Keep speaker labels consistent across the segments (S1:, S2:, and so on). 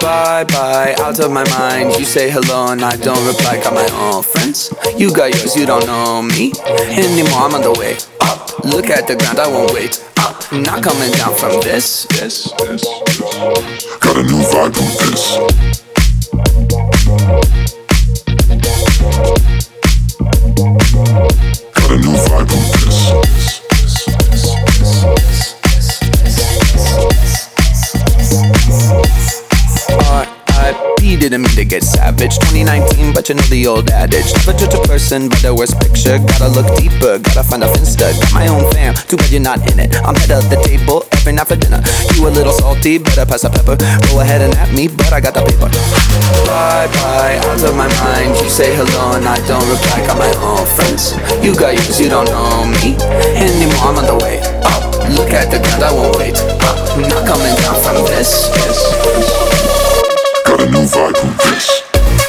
S1: Bye, out of my mind. You say hello and I don't reply. Got my own friends. You got yours, you don't know me anymore. I'm on the way up. Look at the ground, I won't wait up. Not coming down from this.
S2: Got a new vibe with this. Got a new vibe with this.
S1: R.I.P. didn't mean to get savage. 2019, but you know the old adage. Never judge a person by the worst picture. Gotta look deeper, gotta find a finsta. Got my own fam, too bad you're not in it. I'm head of the table every night for dinner. You a little salty, better pass the pepper. Go ahead and at me, but I got the paper. Bye, out of my mind. You say hello and I don't reply. Got my own friends. You got yours, you don't know me anymore. I'm on the way up. Look at the ground, I won't wait up. Not coming down from this.
S2: Got a new vibe with this.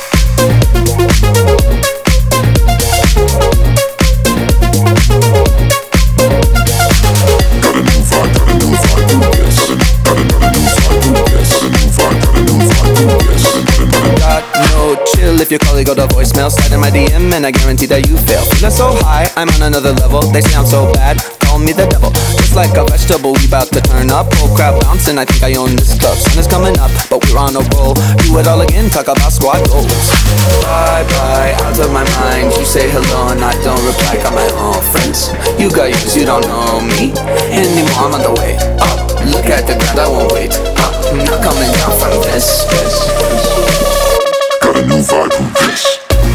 S2: Got a new vibe with this. Got a new vibe with this. Got a new vibe with this.
S1: Got no chill if your colleague got a voicemail. Slide in my DM and I guarantee that you fail. Feeling so high, I'm on another level. They say I'm so bad, call me the devil. Just like a vegetable, we bout to turn up. Whole crowd bouncing, I think I own this club. Sun is coming up, but we're on a roll. Do it all again, talk about squad goals. Bye, out of my mind. You say hello and I don't reply. Got my own friends. You got yours, you don't know me anymore. I'm on the way up. Look at the ground, I won't wait up. Not coming down from this.
S2: Got a new vibe with this.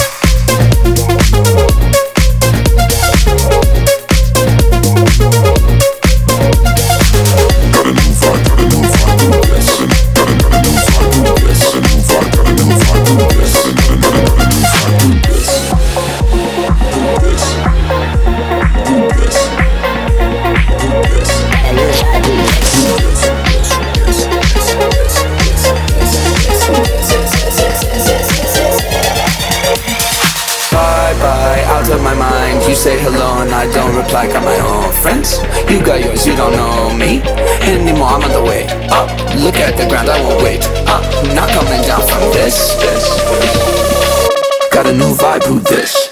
S1: Out of my mind. You say hello and I don't reply. Got my own friends. You got yours, you don't know me anymore. I'm on the way up. Look at the ground, I won't wait up. Not coming down from this. Got a new vibe with this.